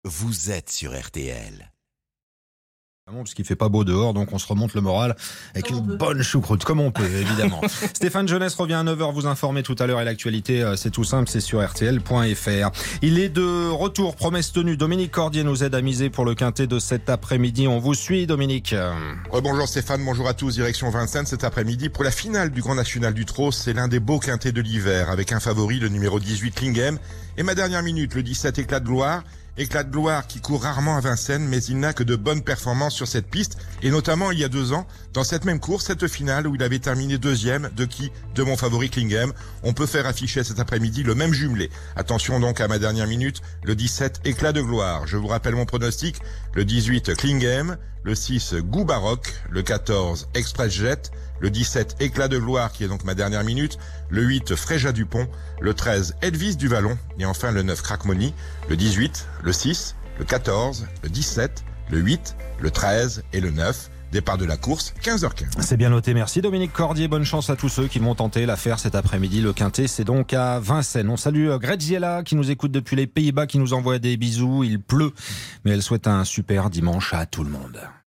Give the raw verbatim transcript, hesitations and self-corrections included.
Vous êtes sur R T L. Parce qu'il fait pas beau dehors, donc on se remonte le moral avec Comme une bonne choucroute, comme on peut, évidemment. Stéphane Jeunesse revient à neuf heures vous informer tout à l'heure, et l'actualité, c'est tout simple, c'est sur R T L point F R. Il est de retour, promesse tenue. Dominique Cordier nous aide à miser pour le quintet de cet après-midi. On vous suit, Dominique. Bonjour Stéphane, bonjour à tous. Direction Vincennes cet après-midi pour la finale du Grand National du Trot. C'est l'un des beaux quintets de l'hiver, avec un favori, le numéro dix-huit, Klingem. Et ma dernière minute, le dix-sept, Éclat de gloire. Éclat de gloire qui court rarement à Vincennes, mais il n'a que de bonnes performances sur cette piste, et notamment il y a deux ans, dans cette même course, cette finale où il avait terminé deuxième, de qui? De mon favori Klingem. On peut faire afficher cet après-midi le même jumelé. Attention donc à ma dernière minute, le dix-sept, Éclat de gloire. Je vous rappelle mon pronostic, le dix-huit, Klingem, le six, Goût baroque, le quatorze, Express Jet, le dix-sept, Éclat de gloire, qui est donc ma dernière minute, le huit, Fréja Dupont, le treize, Edwige du Vallon, et enfin le neuf, Crackmoney, le dix-huit, le six, le quatorze, le dix-sept, le huit, le treize et le neuf. Départ de la course, quinze heures quinze. C'est bien noté, merci Dominique Cordier. Bonne chance à tous ceux qui vont tenter l'affaire cet après-midi. Le quintet, c'est donc à Vincennes. On salue Greziella qui nous écoute depuis les Pays-Bas, qui nous envoie des bisous. Il pleut, mais elle souhaite un super dimanche à tout le monde.